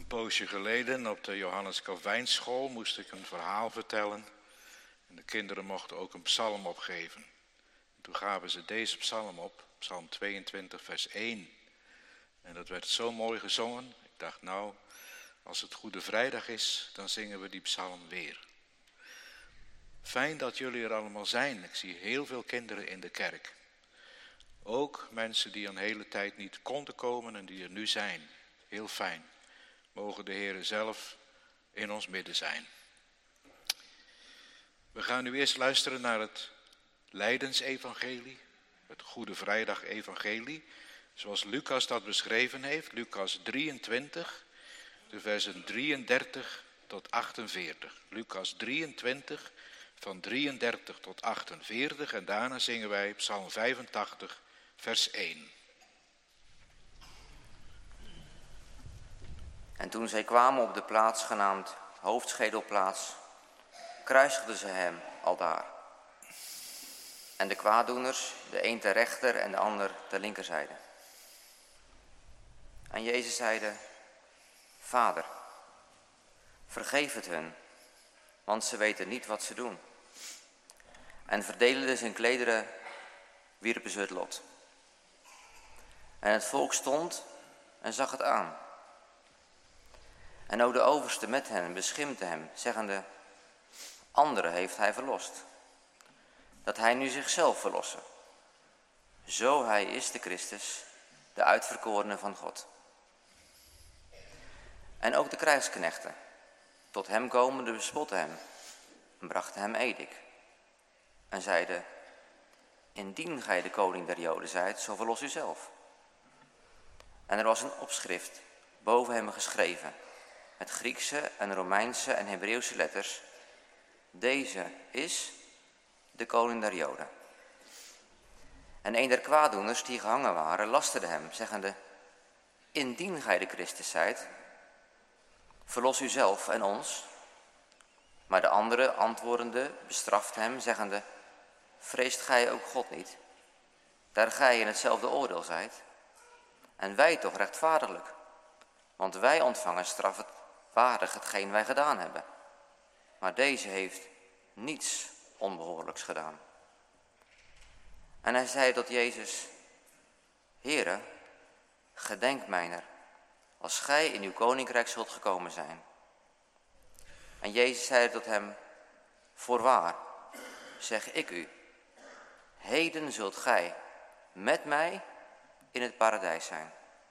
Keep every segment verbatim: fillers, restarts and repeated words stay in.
Een poosje geleden op de Johannes Calvijnschool moest ik een verhaal vertellen. En de kinderen mochten ook een psalm opgeven. En toen gaven ze deze psalm op, psalm tweeëntwintig vers één. En dat werd zo mooi gezongen. Ik dacht, nou, als het Goede Vrijdag is, dan zingen we die psalm weer. Fijn dat jullie er allemaal zijn. Ik zie heel veel kinderen in de kerk. Ook mensen die een hele tijd niet konden komen en die er nu zijn. Heel fijn. Mogen de Heer zelf in ons midden zijn. We gaan nu eerst luisteren naar het Lijdensevangelie, het Goede Vrijdag-evangelie, zoals Lucas dat beschreven heeft. Lucas drieëntwintig, de versen drieëndertig tot achtenveertig. Lucas drieëntwintig, van drieëndertig tot achtenveertig en daarna zingen wij Psalm vijfentachtig, vers één. En toen zij kwamen op de plaats genaamd Hoofdschedelplaats, kruisigden ze hem aldaar. En de kwaaddoeners, de een ter rechter en de ander ter linkerzijde. En Jezus zeide, Vader, vergeef het hun, want ze weten niet wat ze doen. En verdelende zijn klederen, wierpen ze het lot. En het volk stond en zag het aan. En ook de overste met hen beschimpte hem, zeggende, anderen heeft hij verlost, dat hij nu zichzelf verlosse. Zo hij is de Christus, de uitverkorene van God. En ook de krijgsknechten, tot hem komende, bespotten hem en brachten hem edik. En zeiden, indien gij de koning der Joden zijt, zo verlos u zelf. En er was een opschrift boven hem geschreven, met Griekse en Romeinse en Hebreeuwse letters. Deze is de koning der Joden. En een der kwaaddoeners die gehangen waren, lasterde hem, zeggende, indien gij de Christus zijt, verlos u zelf en ons. Maar de andere, antwoordende, bestrafte hem, zeggende, vreest gij ook God niet, daar gij in hetzelfde oordeel zijt? En wij toch rechtvaardiglijk, want wij ontvangen strafwaardig hetgeen wij gedaan hebben. Maar deze heeft niets onbehoorlijks gedaan. En hij zei tot Jezus, Heere, gedenk mijner, als gij in uw koninkrijk zult gekomen zijn. En Jezus zei tot hem, voorwaar, zeg ik u, heden zult gij met mij in het paradijs zijn.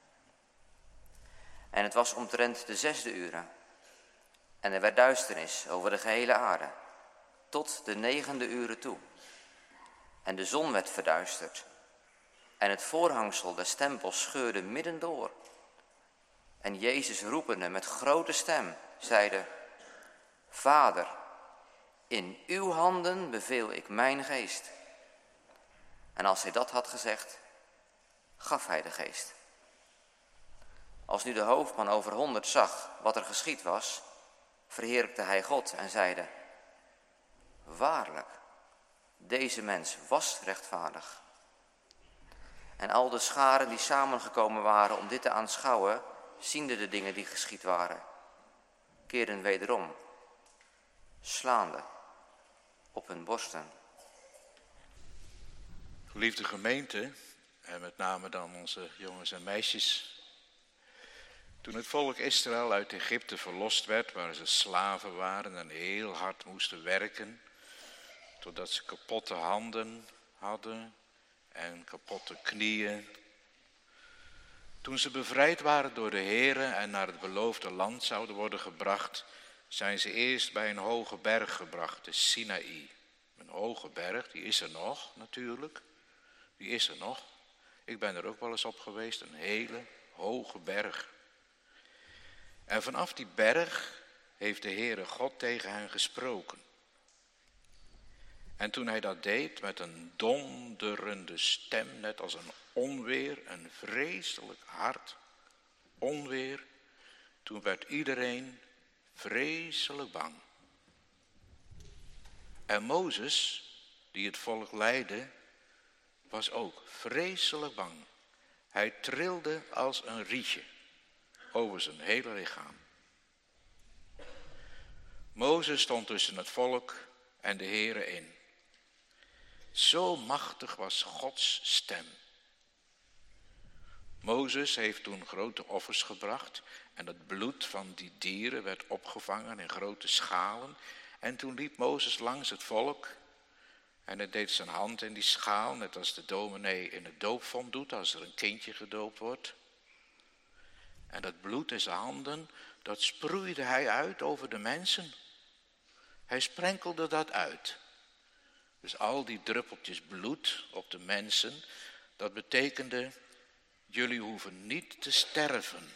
En het was omtrent de zesde uren. En er werd duisternis over de gehele aarde, tot de negende uren toe. En de zon werd verduisterd. En het voorhangsel des tempels scheurde midden door. En Jezus roepende met grote stem, zeide, Vader, in uw handen beveel ik mijn geest. En als hij dat had gezegd, gaf hij de geest. Als nu de hoofdman over honderd zag wat er geschied was, verheerlijkte hij God en zeide, waarlijk, deze mens was rechtvaardig. En al de scharen die samengekomen waren om dit te aanschouwen, ziende de dingen die geschied waren, keerden wederom, slaande op hun borsten. Geliefde gemeente, en met name dan onze jongens en meisjes. Toen het volk Israël uit Egypte verlost werd, waar ze slaven waren en heel hard moesten werken, totdat ze kapotte handen hadden en kapotte knieën. Toen ze bevrijd waren door de Heere en naar het beloofde land zouden worden gebracht, zijn ze eerst bij een hoge berg gebracht, de Sinaï. Een hoge berg, die is er nog natuurlijk, die is er nog. Ik ben er ook wel eens op geweest, een hele hoge berg. En vanaf die berg heeft de Heere God tegen hen gesproken. En toen hij dat deed met een donderende stem, net als een onweer, een vreselijk hard onweer, toen werd iedereen vreselijk bang. En Mozes, die het volk leidde, was ook vreselijk bang. Hij trilde als een rietje over zijn hele lichaam. Mozes stond tussen het volk en de Heere in. Zo machtig was Gods stem. Mozes heeft toen grote offers gebracht en het bloed van die dieren werd opgevangen in grote schalen. En toen liep Mozes langs het volk en hij deed zijn hand in die schaal, net als de dominee in het doopvont doet als er een kindje gedoopt wordt. En dat bloed in zijn handen, dat sproeide hij uit over de mensen. Hij sprenkelde dat uit. Dus al die druppeltjes bloed op de mensen, dat betekende, jullie hoeven niet te sterven.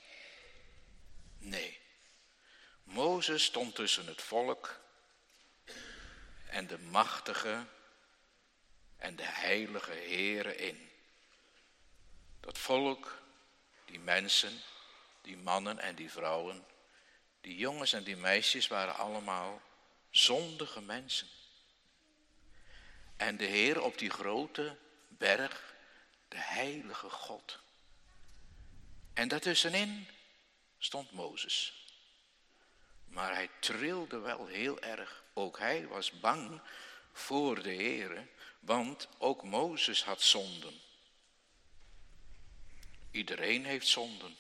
Nee, Mozes stond tussen het volk en de machtige en de heilige Heere in. Dat volk, die mensen, die mannen en die vrouwen, die jongens en die meisjes waren allemaal zondige mensen. En de Heer op die grote berg, de heilige God. En daartussenin stond Mozes. Maar hij trilde wel heel erg. Ook hij was bang voor de Heere, want ook Mozes had zonden. Iedereen heeft zonden.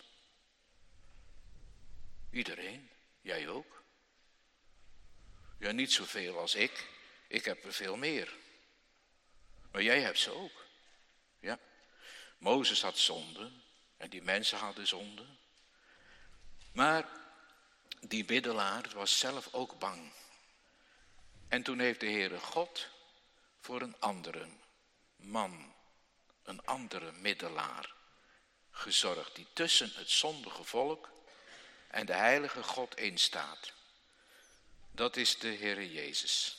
Iedereen, jij ook. Ja, niet zoveel als ik. Ik heb er veel meer. Maar jij hebt ze ook. Ja. Mozes had zonden en die mensen hadden zonden. Maar die middelaar was zelf ook bang. En toen heeft de Heere God voor een andere man, een andere middelaar gezorgd, die tussen het zondige volk en de heilige God instaat. Dat is de Heere Jezus.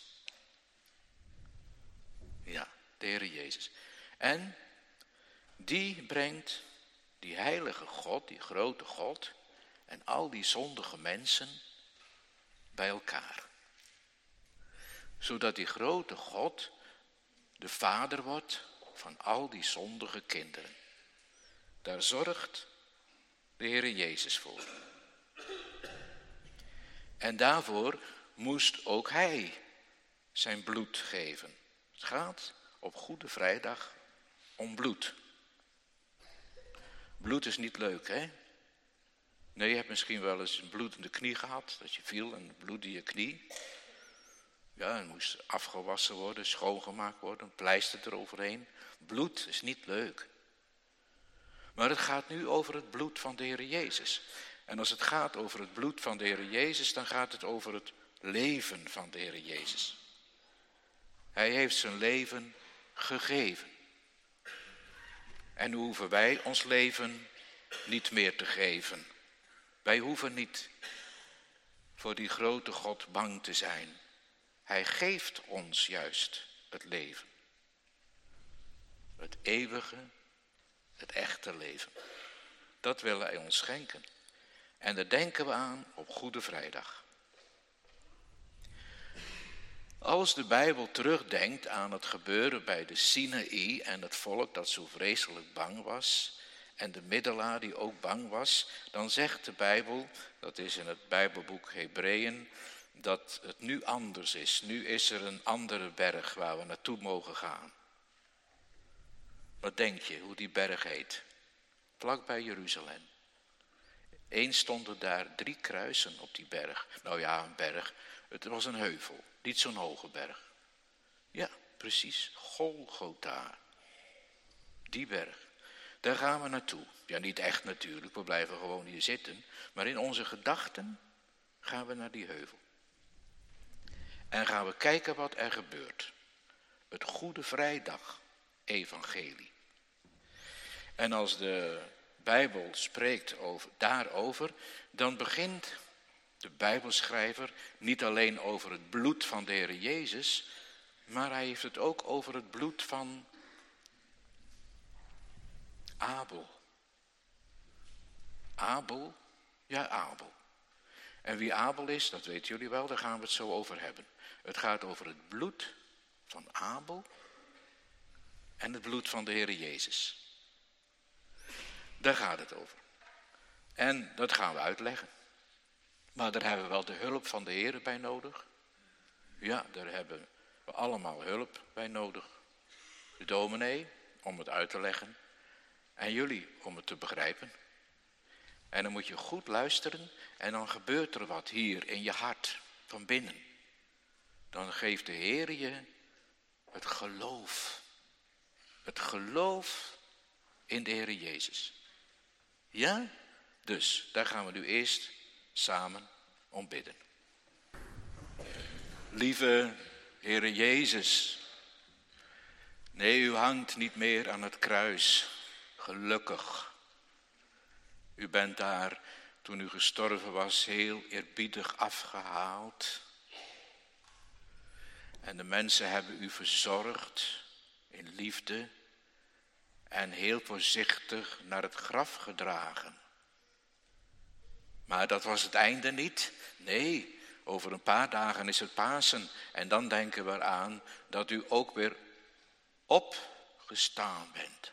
Ja, de Heere Jezus. En die brengt die heilige God, die grote God en al die zondige mensen bij elkaar. Zodat die grote God de vader wordt van al die zondige kinderen. Daar zorgt de Heere Jezus voor. En daarvoor moest ook hij zijn bloed geven. Het gaat op Goede Vrijdag om bloed. Bloed is niet leuk, hè? Nee, je hebt misschien wel eens een bloedende knie gehad, dat je viel en bloedde je knie. Ja, en moest afgewassen worden, schoongemaakt worden, een pleister eroverheen. Bloed is niet leuk. Maar het gaat nu over het bloed van de Heere Jezus. En als het gaat over het bloed van de Heere Jezus, dan gaat het over het leven van de Heere Jezus. Hij heeft zijn leven gegeven. En nu hoeven wij ons leven niet meer te geven. Wij hoeven niet voor die grote God bang te zijn. Hij geeft ons juist het leven. Het eeuwige, het echte leven. Dat wil hij ons schenken. En daar denken we aan op Goede Vrijdag. Als de Bijbel terugdenkt aan het gebeuren bij de Sinaï en het volk dat zo vreselijk bang was en de middelaar die ook bang was, dan zegt de Bijbel, dat is in het Bijbelboek Hebreeën, dat het nu anders is. Nu is er een andere berg waar we naartoe mogen gaan. Wat denk je, hoe die berg heet? Vlak bij Jeruzalem. Eens stonden daar drie kruisen op die berg. Nou ja, een berg. Het was een heuvel, niet zo'n hoge berg. Ja, precies, Golgotha. Die berg. Daar gaan we naartoe. Ja, niet echt natuurlijk, we blijven gewoon hier zitten. Maar in onze gedachten gaan we naar die heuvel. En gaan we kijken wat er gebeurt. Het Goede Vrijdag evangelie. En als de Bijbel spreekt over, daarover, dan begint de Bijbelschrijver niet alleen over het bloed van de Heer Jezus, maar hij heeft het ook over het bloed van Abel. Abel, ja Abel. En wie Abel is, dat weten jullie wel, daar gaan we het zo over hebben. Het gaat over het bloed van Abel en het bloed van de Heer Jezus. Daar gaat het over. En dat gaan we uitleggen. Maar daar hebben we wel de hulp van de Heer bij nodig. Ja, daar hebben we allemaal hulp bij nodig. De dominee om het uit te leggen en jullie om het te begrijpen. En dan moet je goed luisteren en dan gebeurt er wat hier in je hart, van binnen. Dan geeft de Heer je het geloof. Het geloof in de Heer Jezus. Ja? Dus daar gaan we nu eerst samen om bidden. Lieve Heere Jezus, nee, u hangt niet meer aan het kruis, gelukkig. U bent daar, toen u gestorven was, heel eerbiedig afgehaald. En de mensen hebben u verzorgd in liefde en heel voorzichtig naar het graf gedragen. Maar dat was het einde niet. Nee, over een paar dagen is het Pasen en dan denken we eraan dat u ook weer opgestaan bent.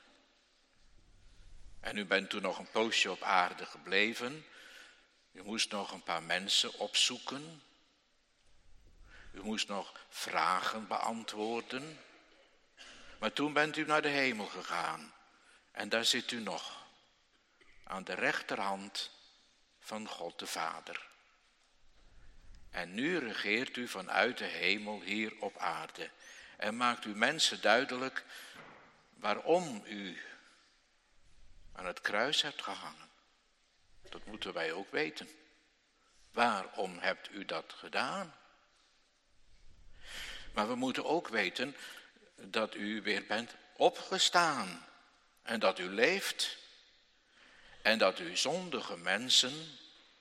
En u bent toen nog een poosje op aarde gebleven. U moest nog een paar mensen opzoeken. U moest nog vragen beantwoorden. Maar toen bent u naar de hemel gegaan. En daar zit u nog. Aan de rechterhand van God de Vader. En nu regeert u vanuit de hemel hier op aarde. En maakt u mensen duidelijk waarom u aan het kruis hebt gehangen. Dat moeten wij ook weten. Waarom hebt u dat gedaan? Maar we moeten ook weten dat u weer bent opgestaan. En dat u leeft. En dat u zondige mensen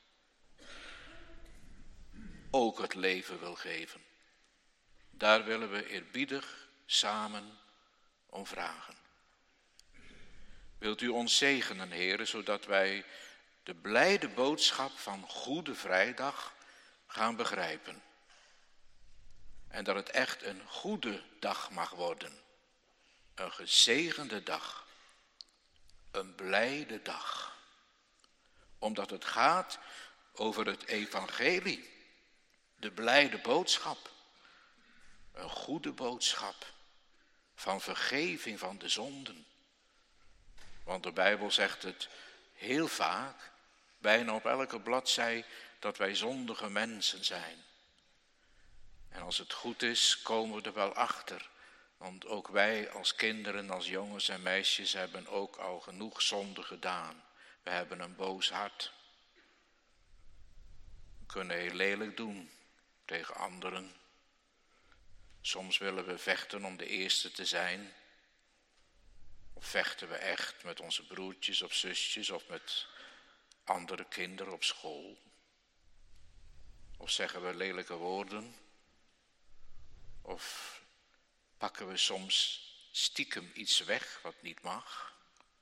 ook het leven wil geven. Daar willen we eerbiedig samen om vragen. Wilt u ons zegenen, Heere, zodat wij de blijde boodschap van Goede Vrijdag gaan begrijpen. En dat het echt een goede dag mag worden. Een gezegende dag. Een blijde dag. Omdat het gaat over het evangelie. De blijde boodschap. Een goede boodschap. Van vergeving van de zonden. Want de Bijbel zegt het heel vaak, bijna op elke bladzij, dat wij zondige mensen zijn. En als het goed is, komen we er wel achter. Want ook wij als kinderen, als jongens en meisjes hebben ook al genoeg zonde gedaan. We hebben een boos hart. We kunnen heel lelijk doen tegen anderen. Soms willen we vechten om de eerste te zijn. Of vechten we echt met onze broertjes of zusjes of met andere kinderen op school. Of zeggen we lelijke woorden. Of pakken we soms stiekem iets weg wat niet mag.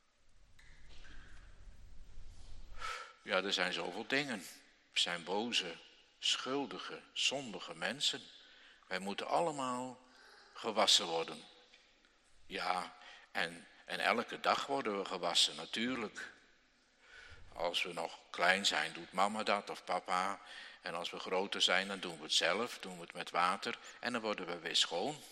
Ja, er zijn zoveel dingen. We zijn boze, schuldige, zondige mensen. Wij moeten allemaal gewassen worden. Ja, en, en elke dag worden we gewassen, natuurlijk. Als we nog klein zijn, doet mama dat of papa. En als we groter zijn, dan doen we het zelf, doen we het met water. En dan worden we weer schoon.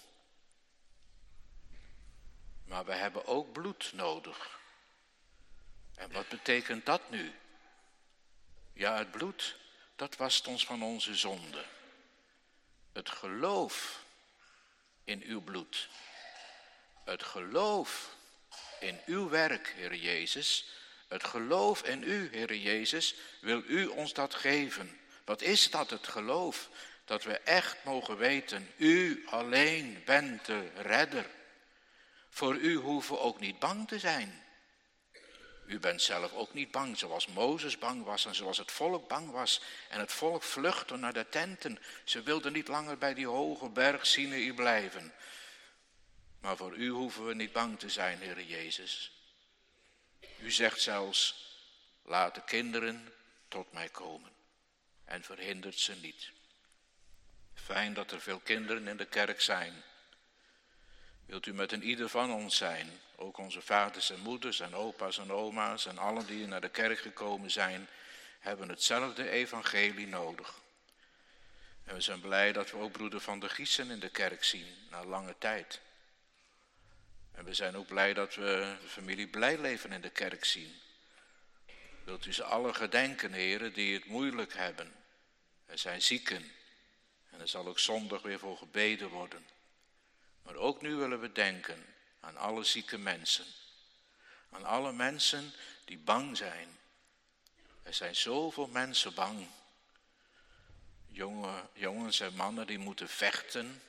Maar we hebben ook bloed nodig. En wat betekent dat nu? Ja, het bloed, dat wast ons van onze zonde. Het geloof in uw bloed. Het geloof in uw werk, Heer Jezus. Het geloof in u, Heer Jezus, wil u ons dat geven. Wat is dat, het geloof? Dat we echt mogen weten, u alleen bent de redder. Voor u hoeven we ook niet bang te zijn. U bent zelf ook niet bang, zoals Mozes bang was en zoals het volk bang was. En het volk vluchtte naar de tenten. Ze wilden niet langer bij die hoge berg Sinaï blijven. Maar voor u hoeven we niet bang te zijn, Heer Jezus. U zegt zelfs, laat de kinderen tot mij komen. En verhindert ze niet. Fijn dat er veel kinderen in de kerk zijn. Wilt u met een ieder van ons zijn, ook onze vaders en moeders en opa's en oma's en allen die naar de kerk gekomen zijn. hebben hetzelfde evangelie nodig. En we zijn blij dat we ook broeder Van der Giesen in de kerk zien, na lange tijd. En we zijn ook blij dat we de familie Blijleven in de kerk zien. Wilt u ze allen gedenken, heren, die het moeilijk hebben. Er zijn zieken. En er zal ook zondag weer voor gebeden worden. Maar ook nu willen we denken aan alle zieke mensen. Aan alle mensen die bang zijn. Er zijn zoveel mensen bang. Jonge, jongens en mannen die moeten vechten.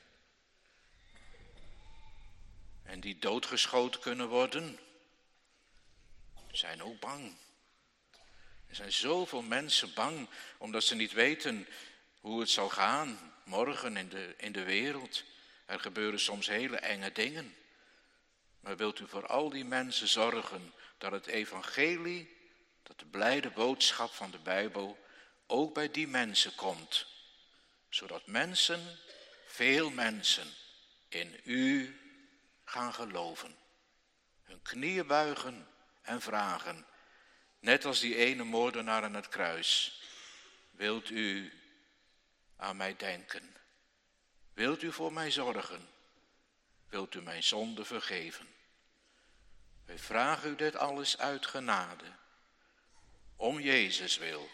En die doodgeschoten kunnen worden. Zijn ook bang. Er zijn zoveel mensen bang omdat ze niet weten hoe het zal gaan morgen in de, in de wereld. Er gebeuren soms hele enge dingen. Maar wilt u voor al die mensen zorgen dat het evangelie, dat de blijde boodschap van de Bijbel ook bij die mensen komt. Zodat mensen, veel mensen, in u gaan geloven. Hun knieën buigen en vragen. Net als die ene moordenaar aan het kruis. Wilt u aan mij denken? Wilt u voor mij zorgen? Wilt u mijn zonde vergeven? Wij vragen u dit alles uit genade. Om Jezus wil.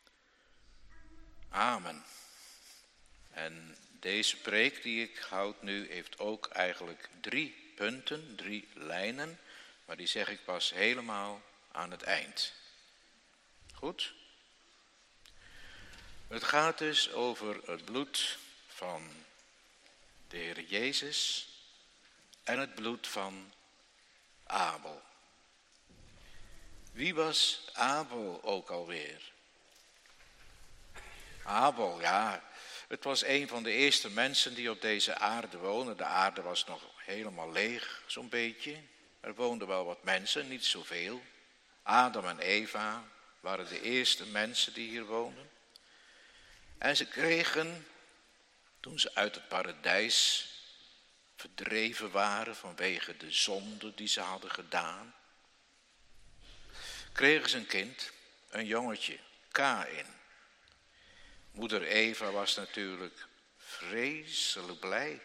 Amen. En deze preek die ik houd nu heeft ook eigenlijk drie punten, drie lijnen. Maar die zeg ik pas helemaal aan het eind. Goed? Het gaat dus over het bloed van de Heer Jezus en het bloed van Abel. Wie was Abel ook alweer? Abel, ja, het was een van de eerste mensen die op deze aarde woonden. De aarde was nog helemaal leeg, zo'n beetje. Er woonden wel wat mensen, niet zoveel. Adam en Eva waren de eerste mensen die hier woonden. En ze kregen, toen ze uit het paradijs verdreven waren vanwege de zonde die ze hadden gedaan, kregen ze een kind, een jongetje, Kaïn. Moeder Eva was natuurlijk vreselijk blij.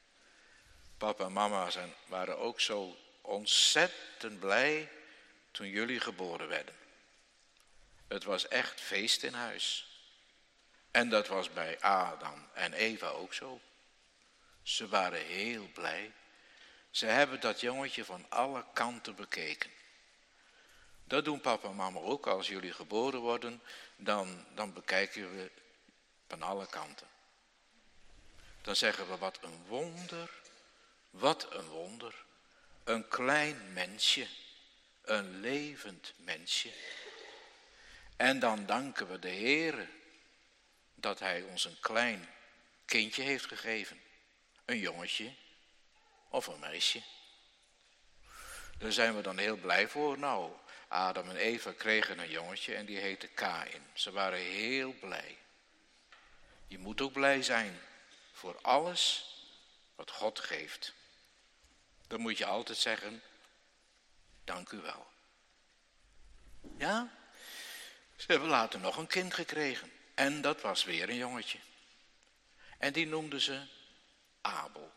Papa en mama zijn, waren ook zo ontzettend blij toen jullie geboren werden. Het was echt feest in huis. En dat was bij Adam en Eva ook zo. Ze waren heel blij. Ze hebben dat jongetje van alle kanten bekeken. Dat doen papa en mama ook. Als jullie geboren worden, dan, dan bekijken we van alle kanten. Dan zeggen we wat een wonder, wat een wonder. Een klein mensje, een levend mensje. En dan danken we de Heere dat hij ons een klein kindje heeft gegeven. Een jongetje of een meisje. Daar zijn we dan heel blij voor. Nou, Adam en Eva kregen een jongetje en die heette Kaïn. Ze waren heel blij. Je moet ook blij zijn voor alles wat God geeft. Dan moet je altijd zeggen, dank u wel. Ja, ze hebben later nog een kind gekregen. En dat was weer een jongetje. En die noemden ze Abel.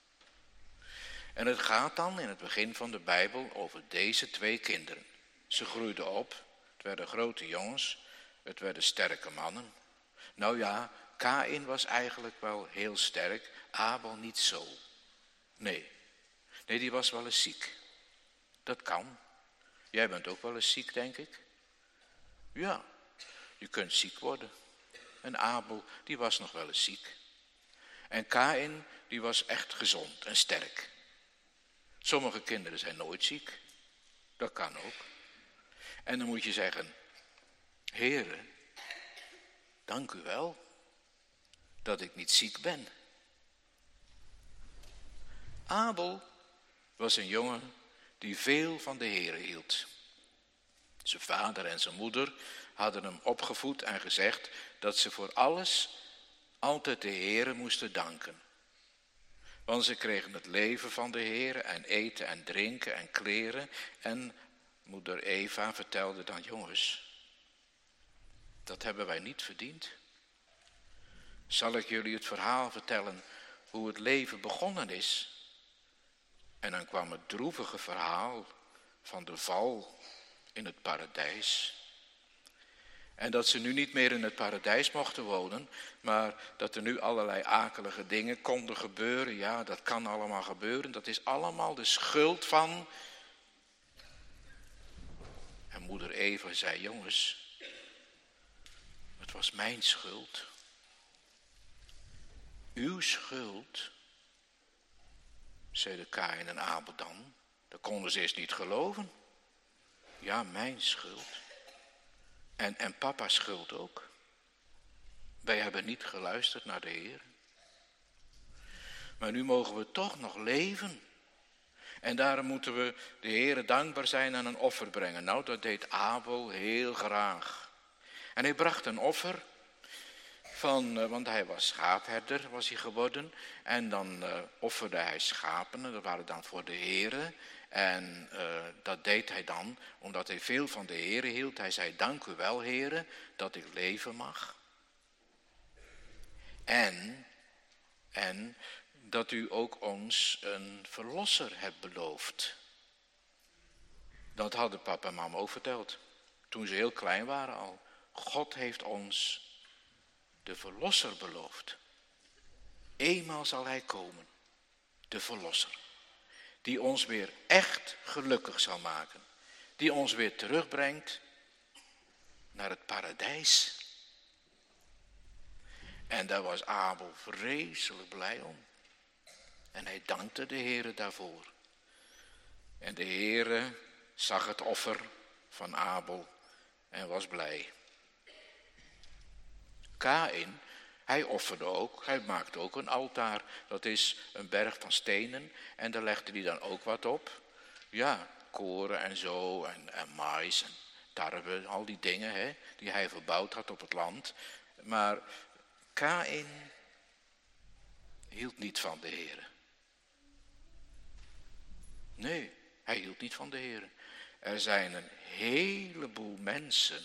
En het gaat dan in het begin van de Bijbel over deze twee kinderen. Ze groeiden op, het werden grote jongens, het werden sterke mannen. Nou ja, Kaïn was eigenlijk wel heel sterk, Abel niet zo. Nee, nee, die was wel eens ziek. Dat kan. Jij bent ook wel eens ziek, denk ik. Ja, je kunt ziek worden. En Abel, die was nog wel eens ziek. En Kaïn, die was echt gezond en sterk. Sommige kinderen zijn nooit ziek. Dat kan ook. En dan moet je zeggen, Heere, dank u wel dat ik niet ziek ben. Abel was een jongen die veel van de Heere hield. Zijn vader en zijn moeder hadden hem opgevoed en gezegd dat ze voor alles altijd de Heere moesten danken. Want ze kregen het leven van de Heere en eten en drinken en kleren. En moeder Eva vertelde dan, jongens, Dat hebben wij niet verdiend. Zal ik jullie het verhaal vertellen hoe het leven begonnen is? En dan kwam het droevige verhaal van de val in het paradijs. En dat ze nu niet meer in het paradijs mochten wonen, maar dat er nu allerlei akelige dingen konden gebeuren. Ja, dat kan allemaal gebeuren. Dat is allemaal de schuld van... En moeder Eva zei, jongens, het was mijn schuld. Uw schuld, zeiden Kaïn en Abel dan. Dat konden ze eerst niet geloven. Ja, mijn schuld. En, en papa's schuld ook. Wij hebben niet geluisterd naar de Heer. Maar nu mogen we toch nog leven. En daarom moeten we de Heer dankbaar zijn en een offer brengen. Nou, dat deed Abel heel graag. En hij bracht een offer. Van, want hij was schaapherder, was hij geworden. En dan uh, offerde hij schapen, dat waren dan voor de Heere. En uh, dat deed hij dan, omdat hij veel van de Heere hield. Hij zei, dank u wel, Heere, dat ik leven mag. En, en dat u ook ons een verlosser hebt beloofd. Dat hadden papa en mama ook verteld, toen ze heel klein waren al. God heeft ons de verlosser beloofd. Eenmaal zal hij komen, de verlosser. Die ons weer echt gelukkig zal maken. Die ons weer terugbrengt naar het paradijs. En daar was Abel vreselijk blij om. En hij dankte de Heere daarvoor. En de Heere zag het offer van Abel en was blij. Kaïn, hij offerde ook, hij maakte ook een altaar. Dat is een berg van stenen en daar legde hij dan ook wat op. Ja, koren en zo en, en mais en tarwe, al die dingen hè, die hij verbouwd had op het land. Maar Kaïn hield niet van de Heere. Nee, hij hield niet van de Heere. Er zijn een heleboel mensen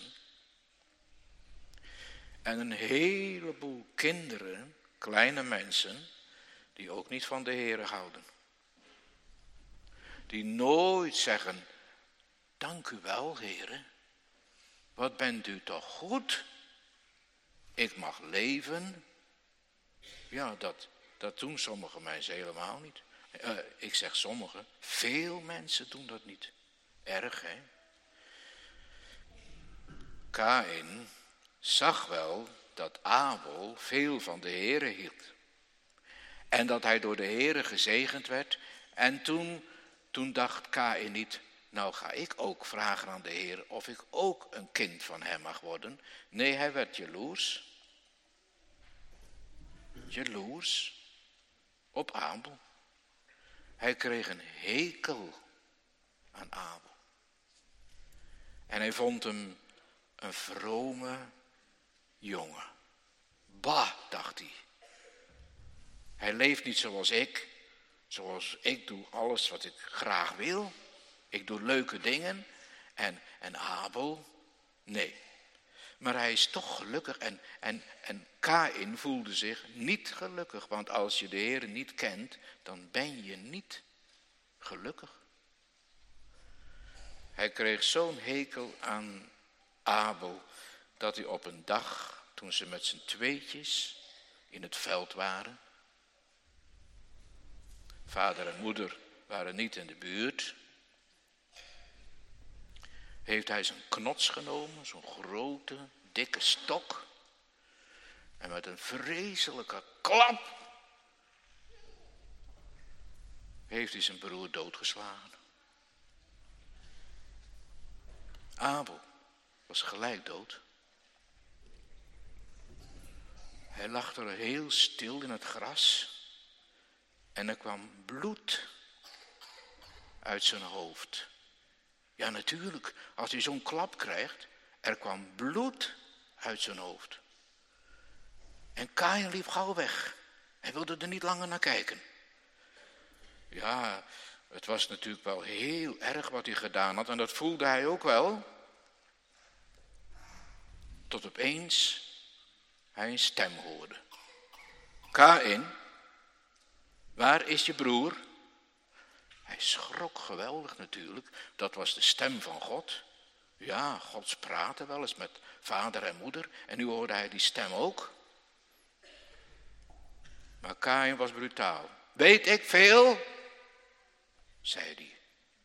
en een heleboel kinderen, kleine mensen, die ook niet van de Heere houden. Die nooit zeggen, dank u wel, Heere. Wat bent u toch goed? Ik mag leven. Ja, dat, dat doen sommige mensen helemaal niet. Uh, ik zeg sommigen, veel mensen doen dat niet. Erg, hè? Kaïn zag wel dat Abel veel van de Heere hield. En dat hij door de Heere gezegend werd. En toen, toen dacht Kaïn niet, nou ga ik ook vragen aan de Heer of ik ook een kind van hem mag worden. Nee, hij werd jaloers. Jaloers op Abel. Hij kreeg een hekel aan Abel. En hij vond hem een vrome jongen. Bah, dacht hij. Hij leeft niet zoals ik. Zoals ik doe alles wat ik graag wil. Ik doe leuke dingen. En, en Abel, nee. Maar hij is toch gelukkig. En, en, en Kaïn voelde zich niet gelukkig. Want als je de Heer niet kent, dan ben je niet gelukkig. Hij kreeg zo'n hekel aan Abel, dat hij op een dag, toen ze met z'n tweetjes in het veld waren, vader en moeder waren niet in de buurt, heeft hij zijn knots genomen, zo'n grote, dikke stok, en met een vreselijke klap heeft hij zijn broer doodgeslagen. Abel was gelijk dood. Hij lag er heel stil in het gras en er kwam bloed uit zijn hoofd. Ja, natuurlijk, als hij zo'n klap krijgt, er kwam bloed uit zijn hoofd. En Kaïn liep gauw weg. Hij wilde er niet langer naar kijken. Ja, het was natuurlijk wel heel erg wat hij gedaan had en dat voelde hij ook wel. tot opeens hij een stem hoorde. Kaïn, waar is je broer? Hij schrok geweldig natuurlijk. Dat was de stem van God. Ja, God praatte wel eens met vader en moeder. En nu hoorde hij die stem ook. Maar Kaïn was brutaal. Weet ik veel? Zei hij.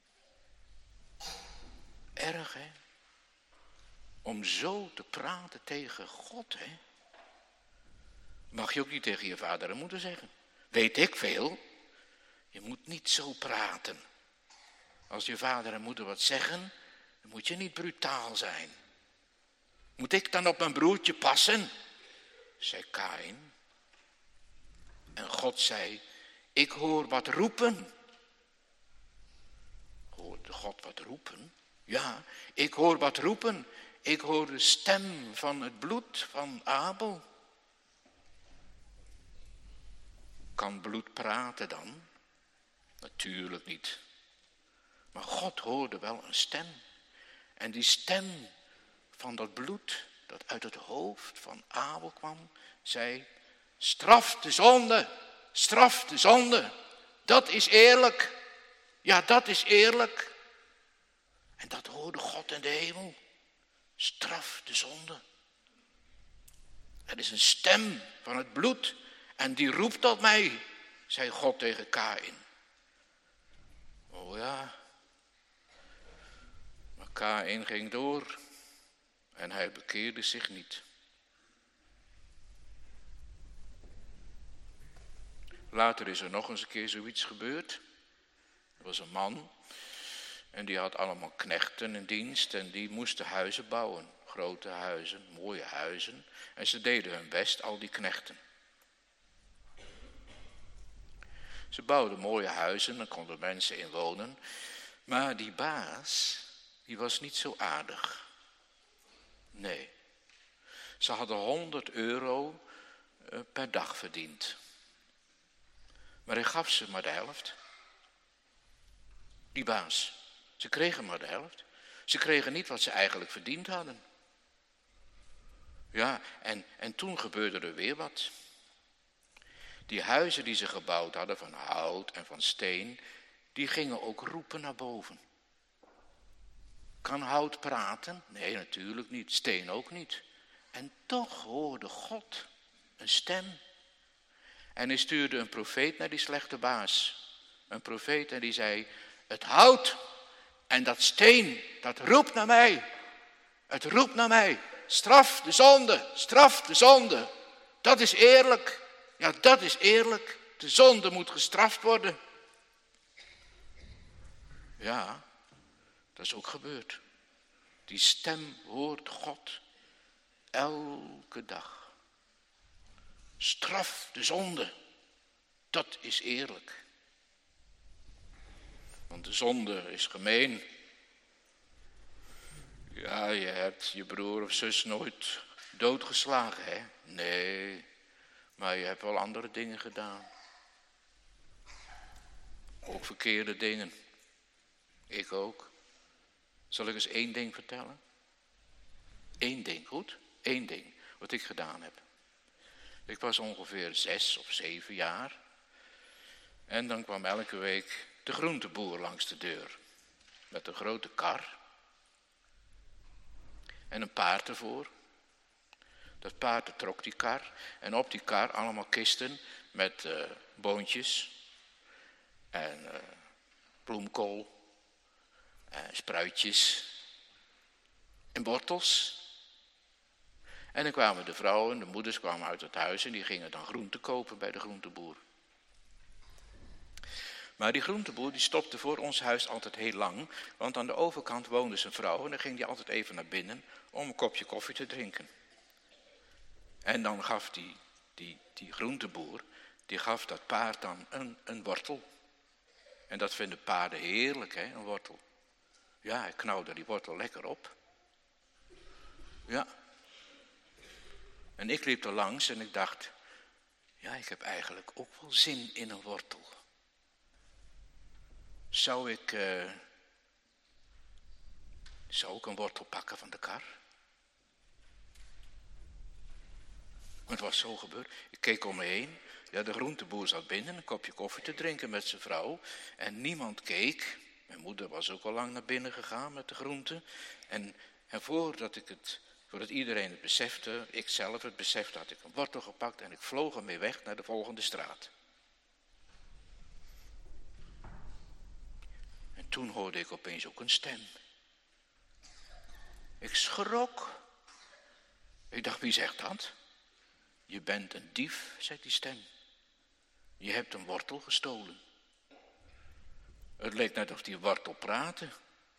Erg, hè? Om zo te praten tegen God, hè? Mag je ook niet tegen je vader en moeder zeggen. Weet ik veel? Je moet niet zo praten. Als je vader en moeder wat zeggen, dan moet je niet brutaal zijn. Moet ik dan op mijn broertje passen? Zei Kaïn. En God zei, ik hoor wat roepen. Hoorde God wat roepen? Ja, ik hoor wat roepen. Ik hoor de stem van het bloed van Abel. Kan bloed praten dan? Natuurlijk niet. Maar God hoorde wel een stem. En die stem van dat bloed dat uit het hoofd van Abel kwam, zei, straf de zonde, straf de zonde. Dat is eerlijk. Ja, dat is eerlijk. En dat hoorde God in de hemel. Straf de zonde. Er is een stem van het bloed en die roept tot mij, zei God tegen Kaïn. Oh ja. Maar Kaïn ging door en hij bekeerde zich niet. Later is er nog eens een keer zoiets gebeurd. Er was een man en die had allemaal knechten in dienst en die moesten huizen bouwen. Grote huizen, mooie huizen. En ze deden hun best, al die knechten. Ze bouwden mooie huizen, daar konden mensen in wonen. Maar die baas, die was niet zo aardig. Nee. Ze hadden honderd euro per dag verdiend. Maar hij gaf ze maar de helft. Die baas. Ze kregen maar de helft. Ze kregen niet wat ze eigenlijk verdiend hadden. Ja, en, en toen gebeurde er weer wat. Die huizen die ze gebouwd hadden van hout en van steen, die gingen ook roepen naar boven. Kan hout praten? Nee, natuurlijk niet. Steen ook niet. En toch hoorde God een stem. En hij stuurde een profeet naar die slechte baas. Een profeet en die zei, het hout en dat steen, dat roept naar mij. Het roept naar mij. Straf de zonde, straf de zonde. Dat is eerlijk. Ja, dat is eerlijk. De zonde moet gestraft worden. Ja, dat is ook gebeurd. Die stem hoort God elke dag. Straf de zonde. Dat is eerlijk. Want de zonde is gemeen. Ja, je hebt je broer of zus nooit doodgeslagen, hè? Nee, maar je hebt wel andere dingen gedaan. Ook verkeerde dingen. Ik ook. Zal ik eens één ding vertellen? Eén ding, goed? Eén ding, wat ik gedaan heb. Ik was ongeveer zes of zeven jaar. En dan kwam elke week de groenteboer langs de deur. Met een grote kar. En een paard ervoor. Dat paard trok die kar. En op die kar allemaal kisten met uh, boontjes. En uh, bloemkool. En spruitjes. En wortels. En dan kwamen de vrouwen, de moeders kwamen uit het huis en die gingen dan groenten kopen bij de groenteboer. Maar die groenteboer die stopte voor ons huis altijd heel lang, want aan de overkant woonde zijn vrouw en dan ging die altijd even naar binnen om een kopje koffie te drinken. En dan gaf die, die, die groenteboer, die gaf dat paard dan een, een wortel. En dat vinden paarden heerlijk, hè, een wortel. Ja, hij knauwde die wortel lekker op. Ja. En ik liep er langs en ik dacht, ja, ik heb eigenlijk ook wel zin in een wortel. Zou ik, uh, zou ik een wortel pakken van de kar? het was zo gebeurd. Ik keek om me heen. Ja, de groenteboer zat binnen een kopje koffie te drinken met zijn vrouw. En niemand keek. Mijn moeder was ook al lang naar binnen gegaan met de groenten. En, en voordat ik het, voordat iedereen het besefte, ik zelf het besefte, had ik een wortel gepakt en ik vloog ermee weg naar de volgende straat. En toen hoorde ik opeens ook een stem. Ik schrok. Ik dacht, wie zegt dat? Je bent een dief, zei die stem. Je hebt een wortel gestolen. Het leek net of die wortel praatte.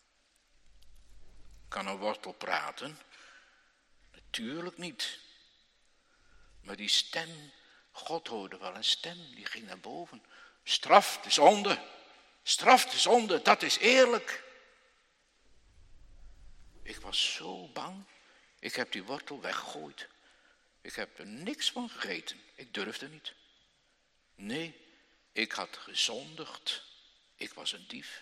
Kan een wortel praten? Natuurlijk niet. Maar die stem, God hoorde wel een stem, die ging naar boven. Straf de zonde, straf de zonde, dat is eerlijk. Ik was zo bang, ik heb die wortel weggegooid. Ik heb er niks van gegeten, ik durfde niet. Nee, ik had gezondigd, ik was een dief.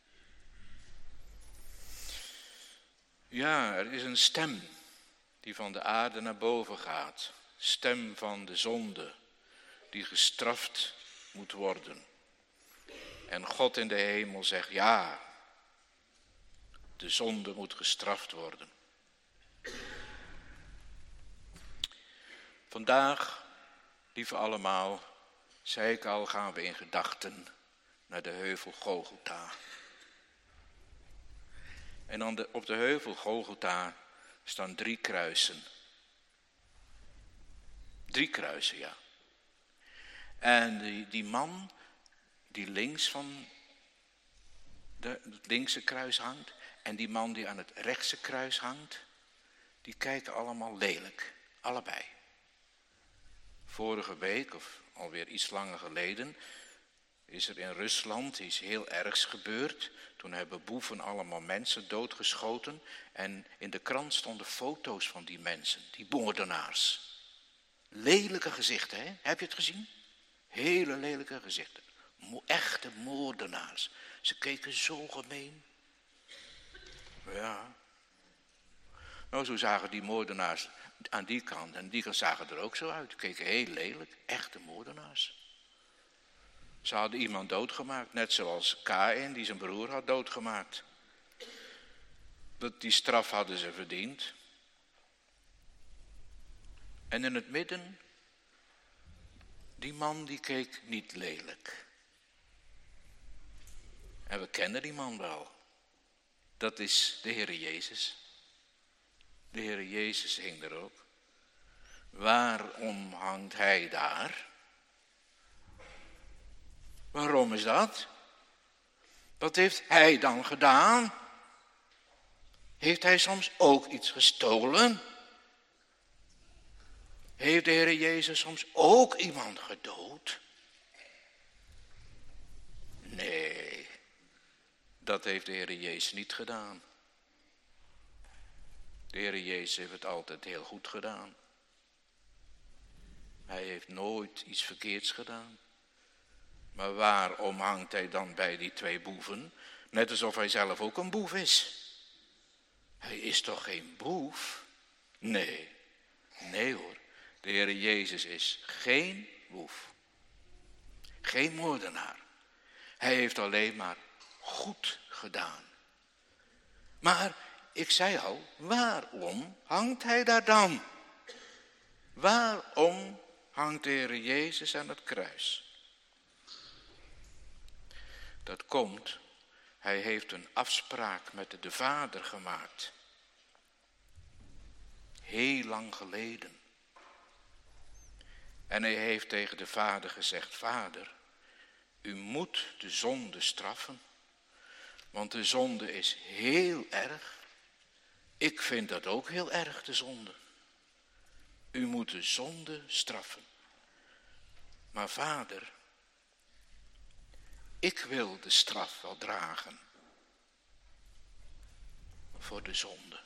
Ja, er is een stem die van de aarde naar boven gaat. Stem van de zonde, die gestraft moet worden. En God in de hemel zegt, ja, de zonde moet gestraft worden. Vandaag, lieve allemaal, zei ik al, gaan we in gedachten naar de heuvel Golgotha. En aan de, op de heuvel Golgotha staan drie kruisen. Drie kruisen, ja. En die, die man die links van de, het linkse kruis hangt en die man die aan het rechtse kruis hangt, die kijken allemaal lelijk, allebei. Vorige week, of alweer iets langer geleden, is er in Rusland iets heel ergs gebeurd. Toen hebben boeven allemaal mensen doodgeschoten en in de krant stonden foto's van die mensen, die moordenaars. Lelijke gezichten, hè? Heb je het gezien? Hele lelijke gezichten. Mo- echte moordenaars. Ze keken zo gemeen. Ja. Nou, zo zagen die moordenaars aan die kant en die kant zagen er ook zo uit. Ze keken heel lelijk. Echte moordenaars. Ze hadden iemand doodgemaakt, net zoals Kaïn die zijn broer had doodgemaakt. Dat, die straf hadden ze verdiend. En in het midden, die man die keek niet lelijk. En we kennen die man wel. Dat is de Heer Jezus. De Heer Jezus hing er ook. Waarom hangt hij daar? Waarom is dat? Wat heeft hij dan gedaan? Heeft hij soms ook iets gestolen? Heeft de Heer Jezus soms ook iemand gedood? Nee, dat heeft de Heer Jezus niet gedaan. De Heer Jezus heeft het altijd heel goed gedaan. Hij heeft nooit iets verkeerds gedaan. Maar waarom hangt hij dan bij die twee boeven? Net alsof hij zelf ook een boef is. Hij is toch geen boef? Nee, nee hoor. De Heer Jezus is geen boef. Geen moordenaar. Hij heeft alleen maar goed gedaan. Maar ik zei al, waarom hangt hij daar dan? Waarom hangt de Heer Jezus aan het kruis? Dat komt, hij heeft een afspraak met de Vader gemaakt. Heel lang geleden. En hij heeft tegen de Vader gezegd, Vader, u moet de zonde straffen. Want de zonde is heel erg. Ik vind dat ook heel erg, de zonde. U moet de zonde straffen. Maar Vader, ik wil de straf wel dragen voor de zonde.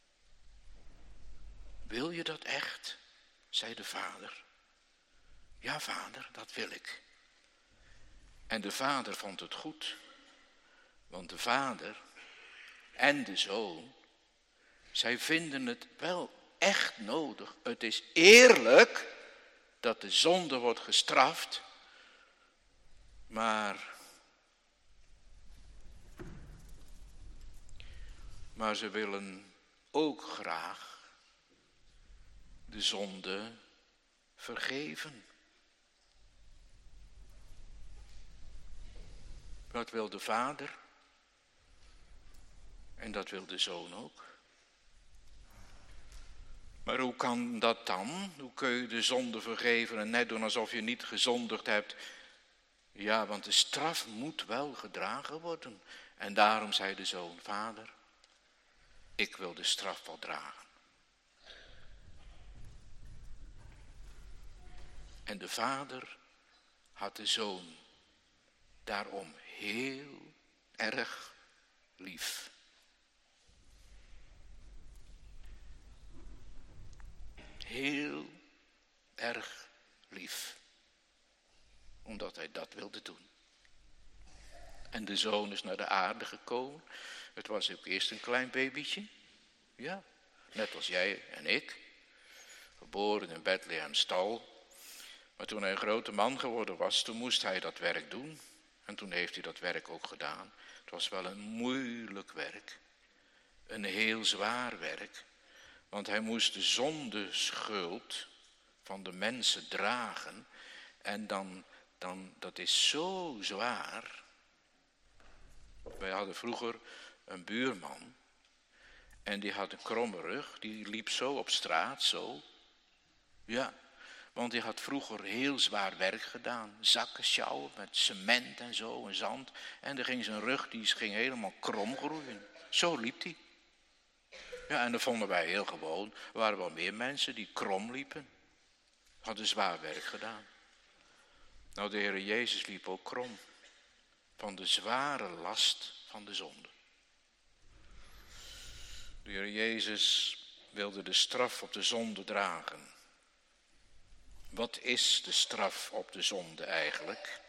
Wil je dat echt? Zei de Vader. Ja, Vader, dat wil ik. En de Vader vond het goed. Want de Vader en de Zoon, zij vinden het wel echt nodig. Het is eerlijk dat de zonde wordt gestraft. Maar, maar ze willen ook graag de zonde vergeven. Dat wil de Vader en dat wil de Zoon ook. Maar hoe kan dat dan? Hoe kun je de zonde vergeven en net doen alsof je niet gezondigd hebt? Ja, want de straf moet wel gedragen worden. En daarom zei de Zoon, Vader, ik wil de straf wel dragen. En de Vader had de Zoon daarom heel erg lief. Heel erg lief. Omdat hij dat wilde doen. En de Zoon is naar de aarde gekomen. Het was ook eerst een klein babytje. Ja, net als jij en ik. Geboren in Bethlehem stal. Maar toen hij een grote man geworden was, toen moest hij dat werk doen. En toen heeft hij dat werk ook gedaan. Het was wel een moeilijk werk. Een heel zwaar werk. Want hij moest de zondeschuld van de mensen dragen. En dan, dan, dat is zo zwaar. Wij hadden vroeger een buurman. En die had een kromme rug. Die liep zo op straat, zo. Ja, want die had vroeger heel zwaar werk gedaan. Zakken sjouwen met cement en zo en zand. En dan ging zijn rug, die ging helemaal krom groeien. Zo liep hij. Ja, en dat vonden wij heel gewoon. Er waren wel meer mensen die krom liepen. Hadden zwaar werk gedaan. Nou, de Heer Jezus liep ook krom. Van de zware last van de zonde. De Heer Jezus wilde de straf op de zonde dragen. Wat is de straf op de zonde eigenlijk?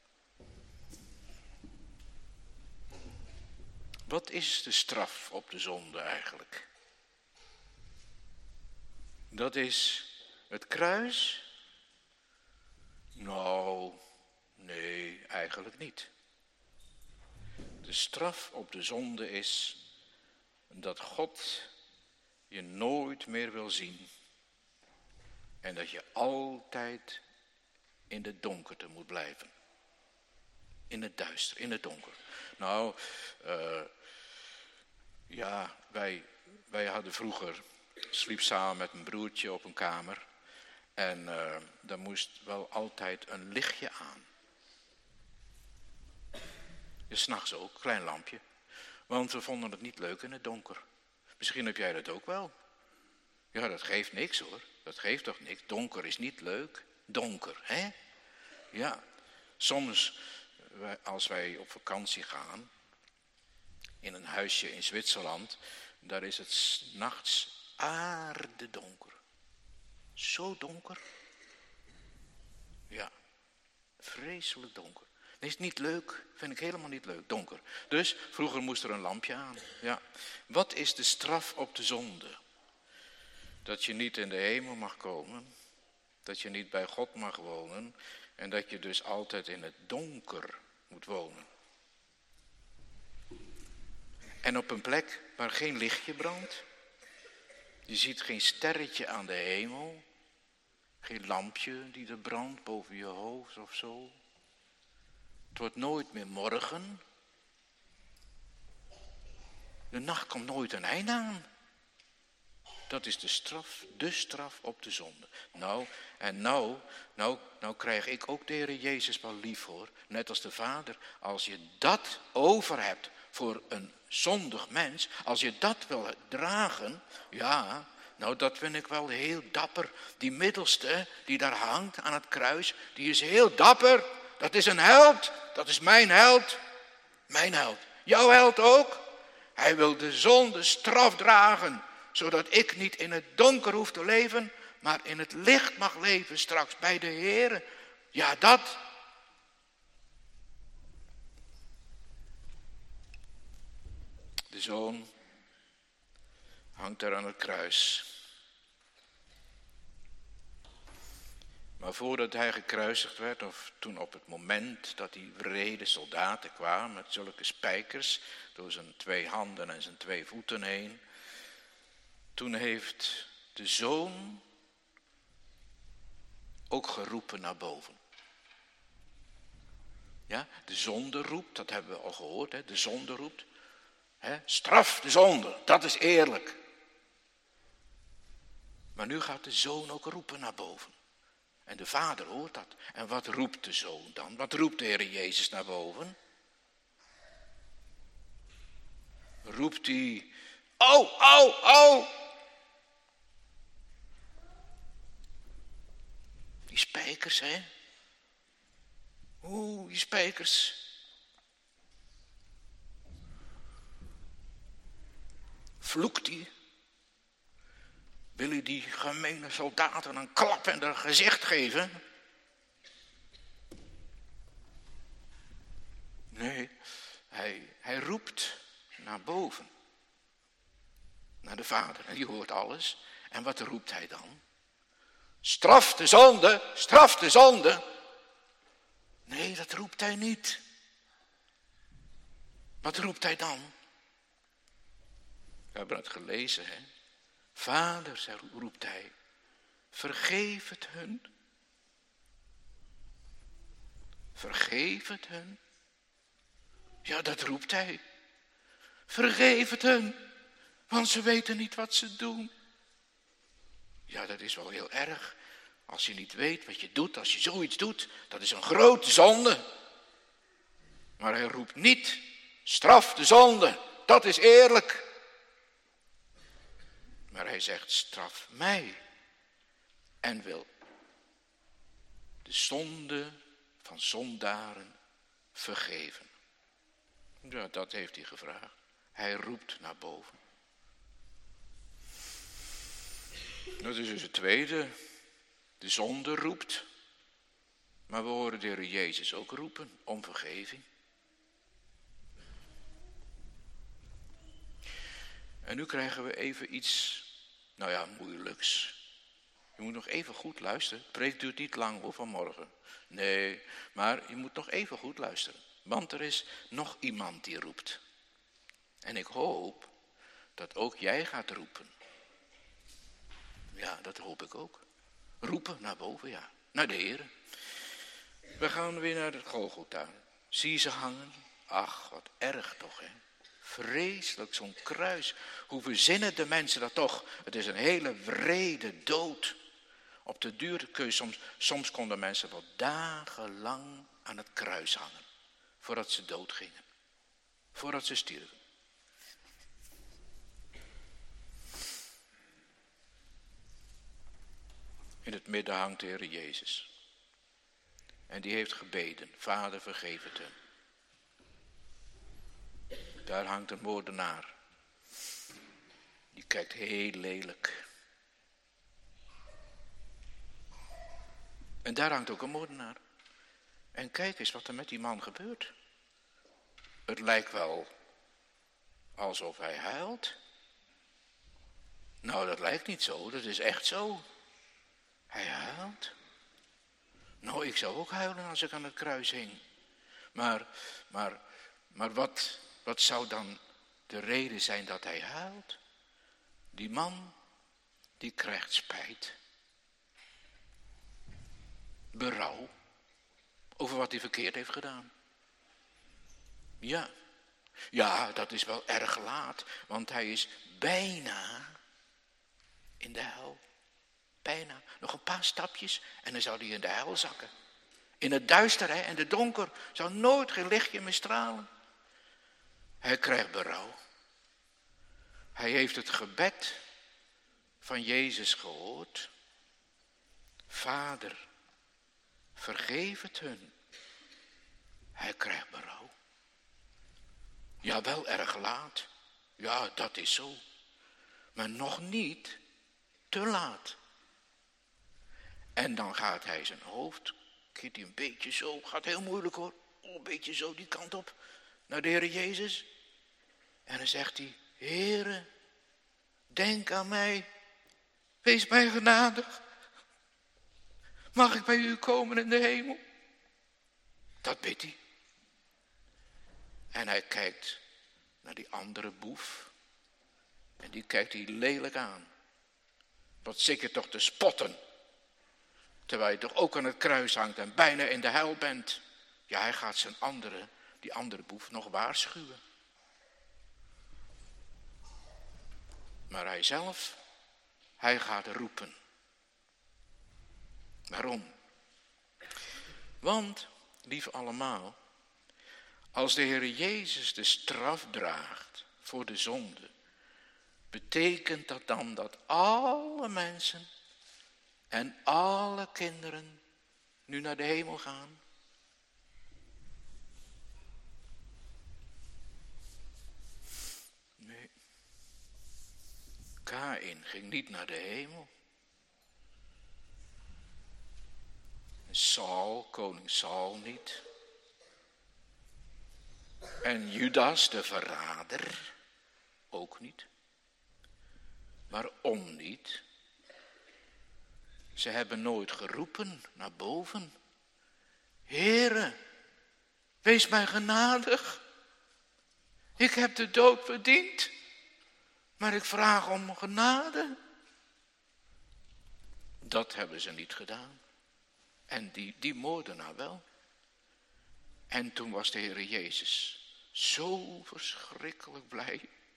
Wat is de straf op de zonde eigenlijk? Dat is het kruis? Nou, nee, eigenlijk niet. De straf op de zonde is dat God je nooit meer wil zien. En dat je altijd in de donkerte moet blijven. In het duister, in het donker. Nou, uh, ja, wij, wij hadden vroeger, sliep samen met mijn broertje op een kamer. En uh, daar moest wel altijd een lichtje aan. Ja, 's nachts ook, klein lampje. Want we vonden het niet leuk in het donker. Misschien heb jij dat ook wel. Ja, dat geeft niks hoor. Dat geeft toch niks. Donker is niet leuk. Donker, hè? Ja. Soms, als wij op vakantie gaan, in een huisje in Zwitserland, daar is het 's nachts aardedonker. Zo donker. Ja. Vreselijk donker. Dat is niet leuk. Vind ik helemaal niet leuk. Donker. Dus vroeger moest er een lampje aan. Ja. Wat is de straf op de zonde? Dat je niet in de hemel mag komen. Dat je niet bij God mag wonen. En dat je dus altijd in het donker moet wonen. En op een plek waar geen lichtje brandt. Je ziet geen sterretje aan de hemel. Geen lampje die er brandt boven je hoofd of zo. Het wordt nooit meer morgen. De nacht komt nooit een einde aan. Dat is de straf, de straf op de zonde. Nou, en nou, nou, nou krijg ik ook de Heer Jezus wel lief hoor. Net als de Vader. Als je dat over hebt voor een zondig mens. Als je dat wil dragen. Ja, nou dat vind ik wel heel dapper. Die middelste die daar hangt aan het kruis. Die is heel dapper. Dat is een held. Dat is mijn held. Mijn held. Jouw held ook. Hij wil de zonde straf dragen. Zodat ik niet in het donker hoef te leven, maar in het licht mag leven straks bij de Heere. Ja, dat. De Zoon hangt daar aan het kruis. Maar voordat hij gekruisigd werd, of toen op het moment dat die wrede soldaten kwamen met zulke spijkers door zijn twee handen en zijn twee voeten heen, toen heeft de Zoon ook geroepen naar boven. Ja, de zonde roept, dat hebben we al gehoord, hè? De zonde roept. Hè? Straf de zonde, dat is eerlijk. Maar nu gaat de Zoon ook roepen naar boven. En de Vader hoort dat. En wat roept de Zoon dan? Wat roept de Heer Jezus naar boven? Roept hij, au, au, au. Die spijkers, hè? Oeh, die spijkers. Vloekt hij? Wil hij die gemene soldaten een klap in hun gezicht geven? Nee, hij, hij roept naar boven. Naar de Vader. En die hoort alles. En wat roept hij dan? Straf de zonde, straf de zonde. Nee, dat roept hij niet. Wat roept hij dan? We hebben het gelezen, hè. Vader, roept hij, vergeef het hun. Vergeef het hun. Ja, dat roept hij. Vergeef het hun, want ze weten niet wat ze doen. Ja, dat is wel heel erg. Als je niet weet wat je doet, als je zoiets doet, dat is een grote zonde. Maar hij roept niet, straf de zonde, dat is eerlijk. Maar hij zegt, straf mij en wil de zonde van zondaren vergeven. Ja, dat heeft hij gevraagd. Hij roept naar boven. Dat is dus het tweede. De zonde roept. Maar we horen de Heer Jezus ook roepen om vergeving. En nu krijgen we even iets, nou ja, moeilijks. Je moet nog even goed luisteren. Het preek duurt niet lang hoor, vanmorgen. Nee, maar je moet nog even goed luisteren. Want er is nog iemand die roept. En ik hoop dat ook jij gaat roepen. Ja, dat hoop ik ook. Roepen naar boven, ja. Naar de Heer. We gaan weer naar het Golgotha. Zie ze hangen. Ach, wat erg toch, hè. Vreselijk, zo'n kruis. Hoe verzinnen de mensen dat toch? Het is een hele wrede dood. Op de duur kun je soms, soms konden mensen wel dagenlang aan het kruis hangen. Voordat ze doodgingen. Voordat ze stierven. In het midden hangt de Heer Jezus. En die heeft gebeden, Vader vergeef het hen. Daar hangt een moordenaar. Die kijkt heel lelijk. En daar hangt ook een moordenaar. En kijk eens wat er met die man gebeurt. Het lijkt wel alsof hij huilt. Nou, dat lijkt niet zo, dat is echt zo. Hij huilt. Nou, ik zou ook huilen als ik aan het kruis hing. Maar, maar, maar wat, wat zou dan de reden zijn dat hij huilt? Die man, die krijgt spijt. Berouw. Over wat hij verkeerd heeft gedaan. Ja. Ja, dat is wel erg laat. Want hij is bijna in de hel. Bijna. Nog een paar stapjes en dan zou hij in de hel zakken. In het duister hè, en de donker zou nooit geen lichtje meer stralen. Hij krijgt berouw. Hij heeft het gebed van Jezus gehoord. Vader, vergeef het hun. Hij krijgt berouw. Ja, wel erg laat. Ja, dat is zo. Maar nog niet te laat. En dan gaat hij zijn hoofd, keert hij een beetje zo, gaat heel moeilijk hoor, een beetje zo die kant op, naar de Heer Jezus. En dan zegt hij, Heere, denk aan mij, wees mij genadig. mag ik bij u komen in de hemel? Dat bidt hij. En hij kijkt naar die andere boef. En die kijkt hij lelijk aan. Wat zit je toch te spotten? Terwijl je toch ook aan het kruis hangt en bijna in de hel bent. Ja, hij gaat zijn andere, die andere boef nog waarschuwen. Maar hij zelf, hij gaat roepen. Waarom? Want, lieve allemaal, als de Heer Jezus de straf draagt voor de zonde, betekent dat dan dat alle mensen en alle kinderen nu naar de hemel gaan? Nee. Kaïn ging niet naar de hemel. Saul, koning Saul niet. En Judas, de verrader, ook niet. Waarom niet? Ze hebben nooit geroepen naar boven. Heere, wees mij genadig. Ik heb de dood verdiend, maar ik vraag om genade. Dat hebben ze niet gedaan. En die, die moordenaar wel. En toen was de Heer Jezus zo verschrikkelijk blij.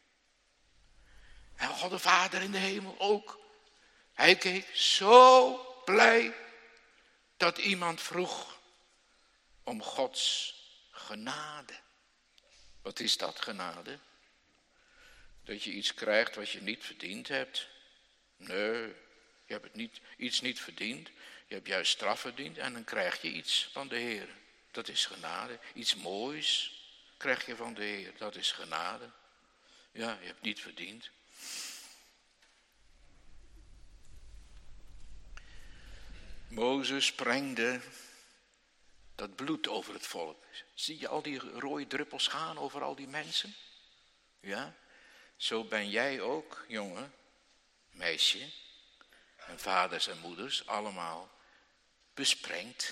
En God de Vader in de hemel ook. Hij keek zo blij dat iemand vroeg om Gods genade. Wat is dat, genade? Dat je iets krijgt wat je niet verdiend hebt? Nee, je hebt het niet, iets niet verdiend. Je hebt juist straf verdiend en dan krijg je iets van de Heer. Dat is genade. Iets moois krijg je van de Heer. Dat is genade. Ja, je hebt niet verdiend. Mozes sprengde dat bloed over het volk. Zie je al die rode druppels gaan over al die mensen? Ja, zo ben jij ook, jongen, meisje, en vaders en moeders, allemaal besprengd.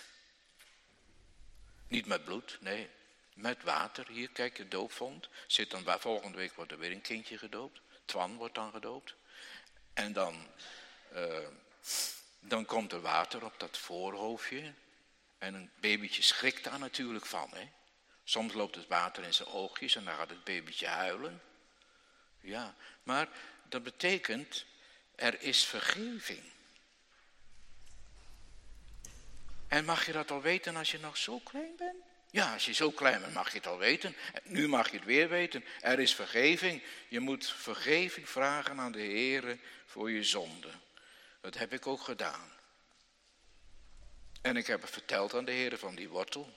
Niet met bloed, nee, met water. Hier, kijk, je doopvond. Zit dan, volgende week wordt er weer een kindje gedoopt. Twan wordt dan gedoopt. En dan, uh, dan komt er water op dat voorhoofdje. En een babytje schrikt daar natuurlijk van. Hè? Soms loopt het water in zijn oogjes en dan gaat het babytje huilen. Ja, maar dat betekent, er is vergeving. En mag je dat al weten als je nog zo klein bent? Ja, als je zo klein bent mag je het al weten. Nu mag je het weer weten. Er is vergeving. Je moet vergeving vragen aan de Heer voor je zonde. Dat heb ik ook gedaan. En ik heb het verteld aan de Heer van die wortel.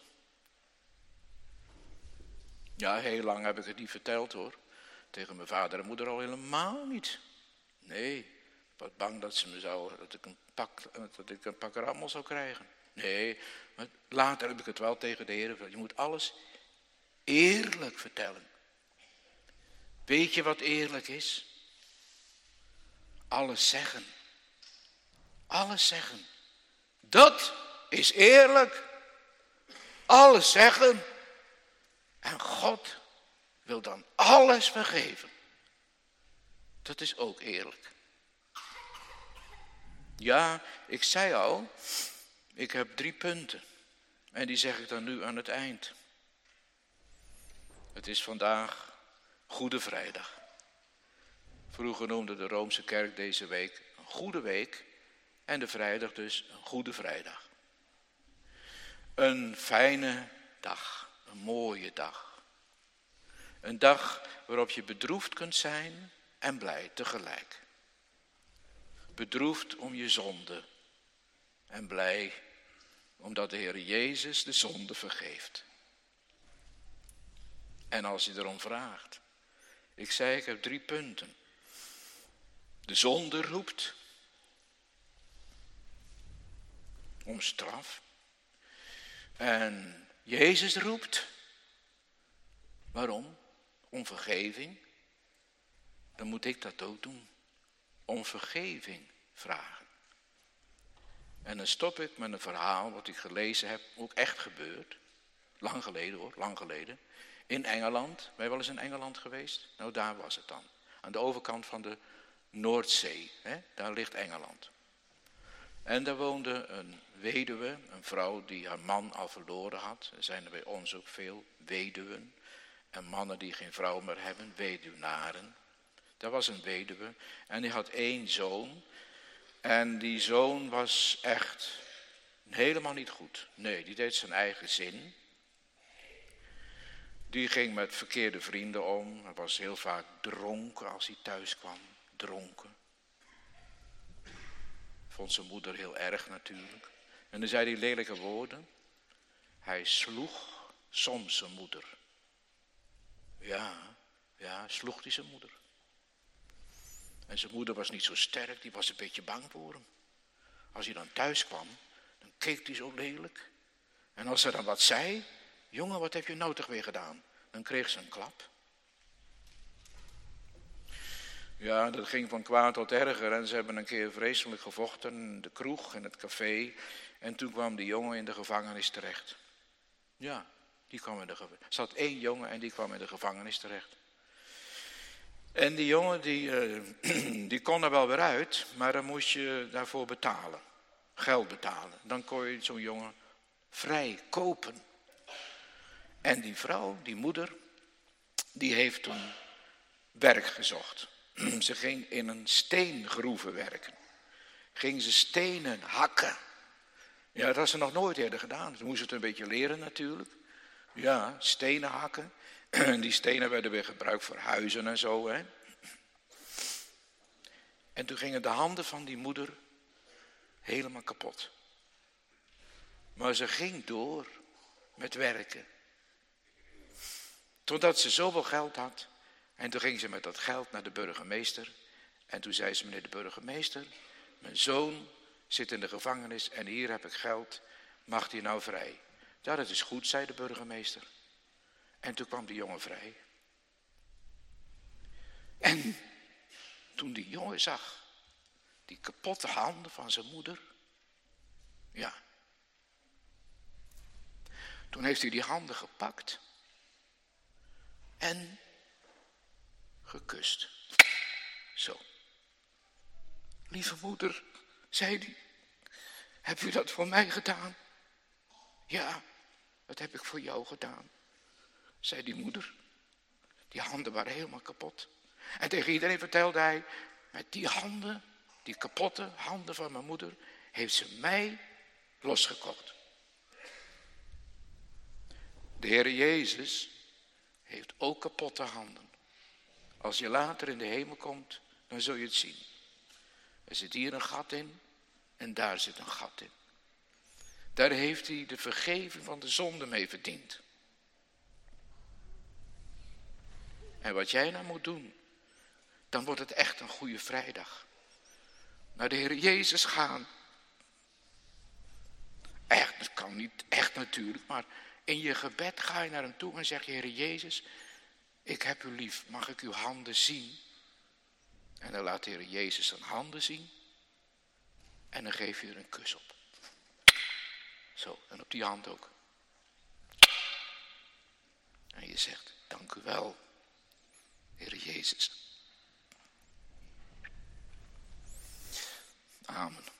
Ja, heel lang heb ik het niet verteld hoor. Tegen mijn vader en moeder al helemaal niet. Nee, ik was bang dat ze me zou, dat ik een pak, dat ik een pak rammel zou krijgen. Nee, maar later heb ik het wel tegen de Heer verteld. Je moet alles eerlijk vertellen. Weet je wat eerlijk is? Alles zeggen. Alles zeggen. Dat is eerlijk. Alles zeggen. En God wil dan alles vergeven. Dat is ook eerlijk. Ja, ik zei al, ik heb drie punten. En die zeg ik dan nu aan het eind. Het is vandaag Goede Vrijdag. Vroeger noemde de Roomse Kerk deze week een Goede Week. En de vrijdag dus een Goede Vrijdag. Een fijne dag, een mooie dag. Een dag waarop je bedroefd kunt zijn en blij tegelijk. Bedroefd om je zonde en blij omdat de Heer Jezus de zonde vergeeft. En als je erom vraagt. Ik zei, ik heb drie punten. De zonde roept om straf. En Jezus roept. Waarom? Om vergeving. Dan moet ik dat ook doen. Om vergeving vragen. En dan stop ik met een verhaal wat ik gelezen heb, ook echt gebeurd. Lang geleden hoor, lang geleden. In Engeland. Ben je wel eens in Engeland geweest? Nou, daar was het dan. Aan de overkant van de Noordzee. Hè? Daar ligt Engeland. En daar woonde een weduwe, een vrouw die haar man al verloren had. Er zijn er bij ons ook veel weduwen. En mannen die geen vrouw meer hebben, weduwnaren. Daar was een weduwe en die had één zoon. En die zoon was echt helemaal niet goed. Nee, die deed zijn eigen zin. Die ging met verkeerde vrienden om. Hij was heel vaak dronken als hij thuis kwam. Dronken. Vond zijn moeder heel erg natuurlijk. En dan zei hij lelijke woorden. Hij sloeg soms zijn moeder. Ja, ja, sloeg hij zijn moeder. En zijn moeder was niet zo sterk, die was een beetje bang voor hem. Als hij dan thuis kwam, dan keek hij zo lelijk. En als ze dan wat zei, jongen, wat heb je nou toch weer gedaan? Dan kreeg ze een klap. Ja, dat ging van kwaad tot erger. En ze hebben een keer vreselijk gevochten in de kroeg, in het café. En toen kwam die jongen in de gevangenis terecht. Ja, die kwam in de gevangenis. Er zat één jongen en die kwam in de gevangenis terecht. En die jongen die, uh, die kon er wel weer uit, maar dan moest je daarvoor betalen. Geld betalen. Dan kon je zo'n jongen vrij kopen. En die vrouw, die moeder, die heeft toen werk gezocht. Ze ging in een steengroeve werken. Ging ze stenen hakken. Ja, dat had ze nog nooit eerder gedaan. Ze moest het een beetje leren natuurlijk. Ja, stenen hakken. Die stenen werden weer gebruikt voor huizen en zo. Hè. En toen gingen de handen van die moeder helemaal kapot. Maar ze ging door met werken. Totdat ze zoveel geld had. En toen ging ze met dat geld naar de burgemeester. En toen zei ze, meneer de burgemeester, mijn zoon zit in de gevangenis en hier heb ik geld. Mag die nou vrij? Ja, dat is goed, zei de burgemeester. En toen kwam die jongen vrij. En toen die jongen zag, die kapotte handen van zijn moeder. Ja. Toen heeft hij die handen gepakt. En gekust. Zo. Lieve moeder, zei hij, heb u dat voor mij gedaan? Ja, dat heb ik voor jou gedaan, zei die moeder. Die handen waren helemaal kapot. En tegen iedereen vertelde hij, met die handen, die kapotte handen van mijn moeder, heeft ze mij losgekocht. De Heer Jezus heeft ook kapotte handen. Als je later in de hemel komt, dan zul je het zien. Er zit hier een gat in en daar zit een gat in. Daar heeft hij de vergeving van de zonde mee verdiend. En wat jij nou moet doen, dan wordt het echt een goede vrijdag. Naar de Heer Jezus gaan. Echt, dat kan niet echt natuurlijk, maar in je gebed ga je naar hem toe en zeg je, Heer Jezus, ik heb u lief, mag ik uw handen zien? En dan laat de Heer Jezus zijn handen zien. En dan geef je er een kus op. Zo, en op die hand ook. En je zegt, dank u wel, Heer Jezus. Amen.